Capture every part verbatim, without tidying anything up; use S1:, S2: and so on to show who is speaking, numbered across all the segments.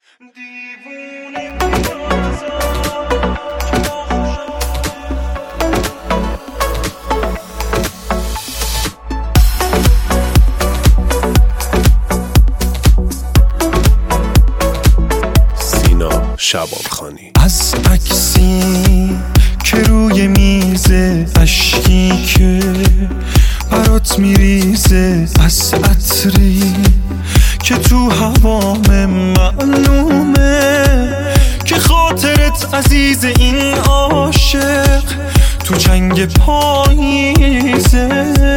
S1: شبانخانی.
S2: از عکسی که روی میزه، اشکی که برات میریزه، از عطری که تو هوام معلومه که خاطرت عزیز، این عاشق تو جنگ پاییزه.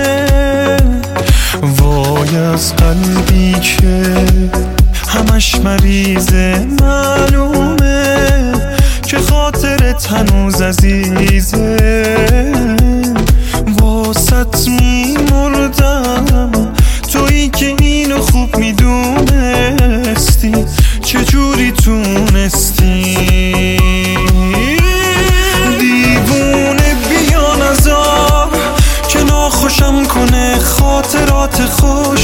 S2: وای از قلبی که همش مریضه، معلومه که خاطرت هنوز عزیزه. واسط میمردم، تویی که اینو خوب میدونستی، چجوری تونستی؟ دیوونه بیا نزار که ناخوشم کنه خاطرات خوش.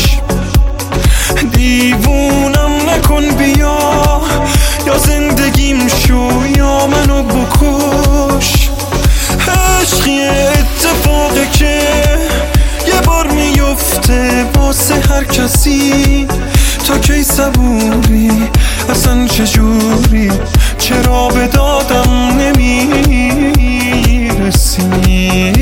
S2: دیوونم نکن بیا، یا زندگیم شو یا منو بکش. عشقی اتفاقی که یه بار میفته واسه هر کسی. تا کی صبوری؟ اصلا چجوری؟ چرا به دادم نمیرسی؟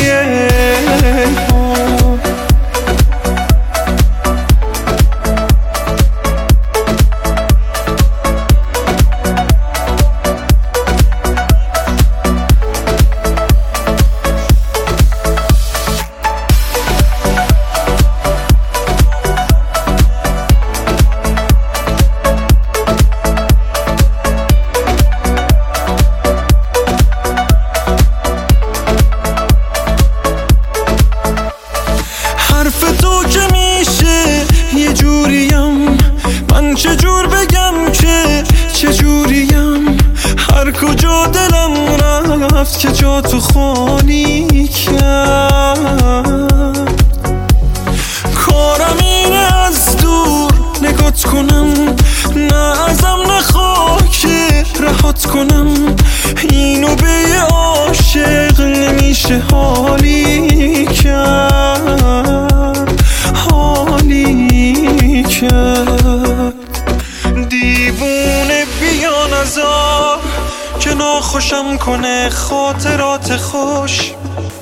S2: حرف تو که میشه یه جوریم، من چجور بگم که چجوریم؟ هر کجا دلم رفت که جا تو خالی کرد. کارم اینه از دور نگات کنم، نه ازم نخواه که رهات کنم. اینو به یه عاشق نمیشه حالی کرد، حالی کرد. دیوونه بیا نزار که ناخوشم کنه خاطرات خوش.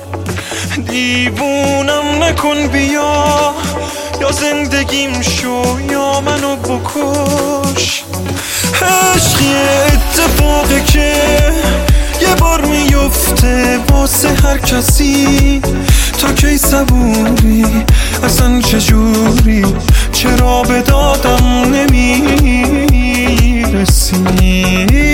S2: دیوونم نکن بیا، یا زندگیم شو یا منو بکش. عشقی اتفاقی که یه بار میفته واسه هر کسی. تا کی صبوری؟ اصلا چجوری؟ چرا به دادم نمیرسی؟